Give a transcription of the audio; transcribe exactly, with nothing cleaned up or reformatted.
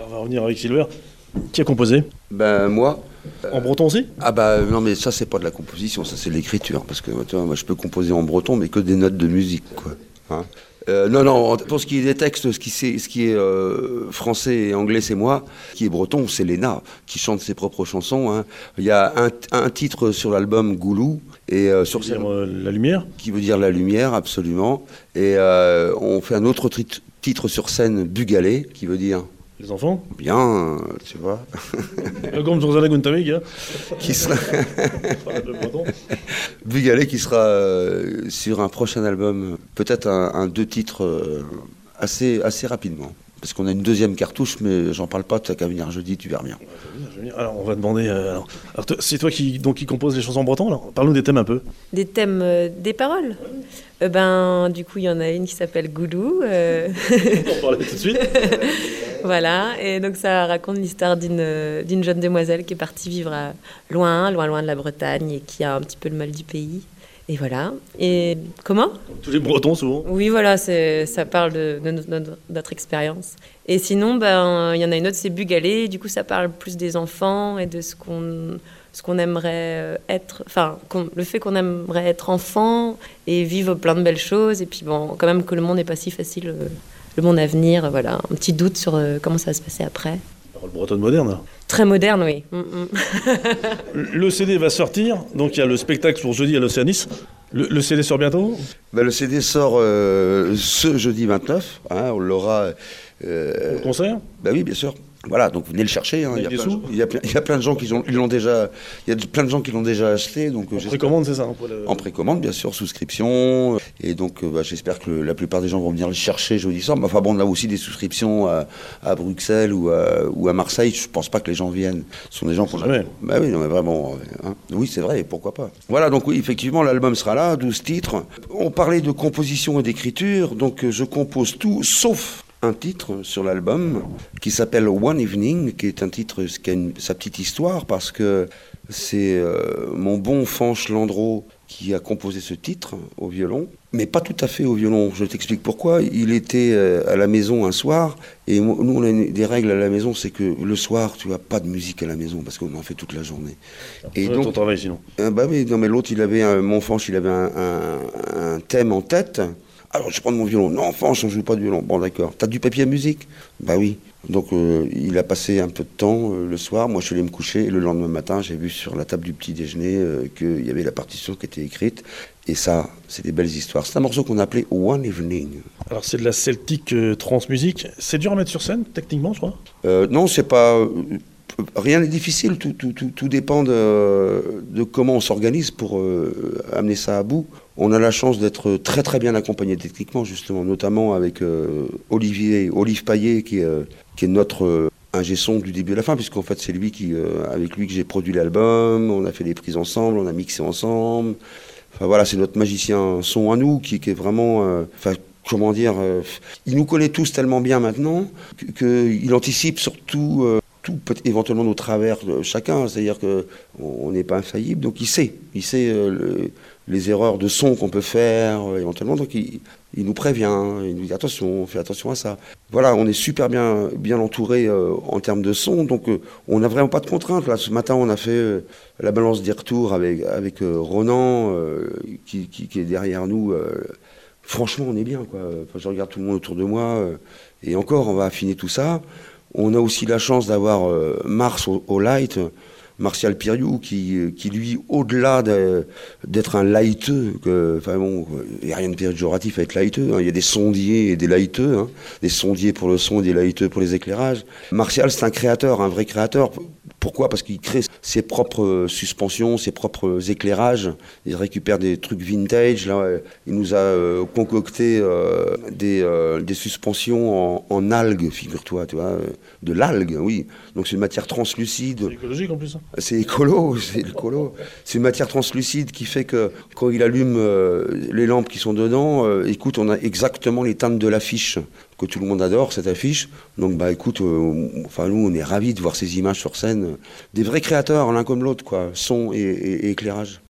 on va revenir avec Silver. Qui a composé? Ben moi. En breton aussi? Ah bah non, mais ça c'est pas de la composition, ça c'est de l'écriture, parce que tu vois, moi je peux composer en breton mais que des notes de musique, quoi. Hein. Euh, non, non, pour ce qui est des textes, ce qui, c'est, ce qui est euh, français et anglais, c'est moi. Ce qui est breton, c'est Léna, qui chante ses propres chansons. Hein. Il y a un, un titre sur l'album Goulou, et euh, sur Qui veut dire euh, la lumière? Qui veut dire la lumière, absolument. Et euh, on fait un autre tri- titre sur scène, Bugalé, qui veut dire... Les enfants? Bien, tu vois. Comme sur Zana Guntamiga. Qui sera... Bugalé qui sera euh, sur un prochain album, peut-être un, un deux titres euh, assez, assez rapidement. Parce qu'on a une deuxième cartouche, mais j'en parle pas, tu n'as qu'à venir jeudi, tu verras bien. Alors on va demander... Euh, alors, alors, c'est toi qui, donc, qui compose les chansons en breton, alors parle-nous des thèmes un peu. Des thèmes, euh, des paroles euh, ben, du coup, il y en a une qui s'appelle Goulou. Euh... On va en parler tout de suite. Voilà, et donc ça raconte l'histoire d'une, d'une jeune demoiselle qui est partie vivre à loin, loin, loin de la Bretagne et qui a un petit peu le mal du pays. Et voilà. Et comment? Tous les Bretons, souvent. Oui, voilà, c'est, ça parle de, de, de, de notre expérience. Et sinon, ben, il y en a une autre, c'est Bugalé. Du coup, ça parle plus des enfants et de ce qu'on, ce qu'on aimerait être... Enfin, qu'on, le fait qu'on aimerait être enfant et vivre plein de belles choses. Et puis, bon, quand même que le monde n'est pas si facile... le monde à venir, voilà, un petit doute sur euh, comment ça va se passer après. Parole bretonne moderne. Très moderne, oui. Mm-mm. Le C D va sortir, donc il y a le spectacle pour jeudi à l'Océanis. Le, le C D sort bientôt? Ben, le C D sort euh, ce jeudi vingt-neuf, hein, on l'aura... Euh, Au concert? Ben oui, bien sûr. Voilà, donc venez le chercher. Hein. Il, y a plein, il, y a plein, il y a plein de gens qui l'ont, ils l'ont déjà. Il y a plein de gens qui l'ont déjà acheté. Donc en précommande, c'est ça? Le... En précommande, bien sûr, souscription. Et donc, bah, j'espère que la plupart des gens vont venir le chercher jeudi soir. Mais enfin bon, on a aussi des souscriptions à, à Bruxelles ou à, ou à Marseille. Je pense pas que les gens viennent. Ce sont des gens qui ont jamais. Bah oui, non, mais vraiment. Hein. Oui, c'est vrai. Pourquoi pas? Voilà, donc oui, effectivement, l'album sera là, douze titres. On parlait de composition et d'écriture. Donc, je compose tout, sauf un titre sur l'album qui s'appelle One Evening, qui est un titre qui a une, sa petite histoire, parce que c'est euh, mon bon Fanche Landreau qui a composé ce titre au violon, mais pas tout à fait au violon. Je t'explique pourquoi. Il était euh, à la maison un soir, et nous on a une, des règles à la maison, c'est que le soir tu as pas de musique à la maison parce qu'on en fait toute la journée. Et donc ton travail sinon. Euh, bah oui, non mais l'autre il avait un, mon Fanche, il avait un, un, un thème en tête. Alors, je prends mon violon. Non, enfant, je ne joue pas de violon. Bon, d'accord. T'as du papier à musique? Bah oui. Donc, euh, il a passé un peu de temps euh, le soir. Moi, je suis allé me coucher. Et le lendemain matin, j'ai vu sur la table du petit déjeuner euh, qu'il y avait la partition qui était écrite. Et ça, c'est des belles histoires. C'est un morceau qu'on appelait One Evening. Alors, c'est de la celtique euh, trans-musique. C'est dur à mettre sur scène, techniquement, je crois? euh, Non, c'est pas... Euh, rien n'est difficile. Tout, tout, tout, tout dépend de, de comment on s'organise pour euh, amener ça à bout. On a la chance d'être très très bien accompagné techniquement, justement, notamment avec euh, Olivier, Olive Paillet, qui, euh, qui est notre euh, ingé son du début à la fin, puisqu'en fait c'est lui qui, euh, avec lui que j'ai produit l'album, on a fait des prises ensemble, on a mixé ensemble. Enfin voilà, c'est notre magicien son à nous, qui, qui est vraiment... Euh, enfin, comment dire, euh, il nous connaît tous tellement bien maintenant, qu'il anticipe surtout... Euh, tout peut éventuellement nos travers de chacun, c'est-à-dire qu'on n'est pas infaillible, donc il sait, il sait euh, le, les erreurs de son qu'on peut faire euh, éventuellement, donc il, il nous prévient, il nous dit attention, fais attention à ça. Voilà, on est super bien, bien entouré euh, en termes de son, donc euh, on n'a vraiment pas de contraintes. Là, ce matin, on a fait euh, la balance des retours avec, avec euh, Ronan, euh, qui, qui, qui est derrière nous. Euh, franchement, on est bien, quoi. Enfin, je regarde tout le monde autour de moi, euh, et encore, on va affiner tout ça. On a aussi la chance d'avoir euh, Mars au, au light, Martial Piriou, qui, qui lui, au-delà de, d'être un lighteux, enfin bon, il n'y a rien de péjoratif à être lighteux, hein, il y a des sondiers et des lighteux, hein, des sondiers pour le son et des lighteux pour les éclairages. Martial, c'est un créateur, un vrai créateur. Pourquoi? Parce qu'il crée ses propres suspensions, ses propres éclairages. Il récupère des trucs vintage. Là, il nous a euh, concocté euh, des, euh, des suspensions en, en algues, figure-toi, tu vois, de l'algue, oui. Donc c'est une matière translucide. C'est écologique en plus. Hein. C'est écolo, c'est écolo. C'est une matière translucide qui fait que quand il allume euh, les lampes qui sont dedans, euh, écoute, on a exactement les teintes de l'affiche que tout le monde adore, cette affiche. Donc bah écoute, euh, enfin nous on est ravis de voir ces images sur scène. Des vrais créateurs, l'un comme l'autre, quoi, son et, et, et éclairage.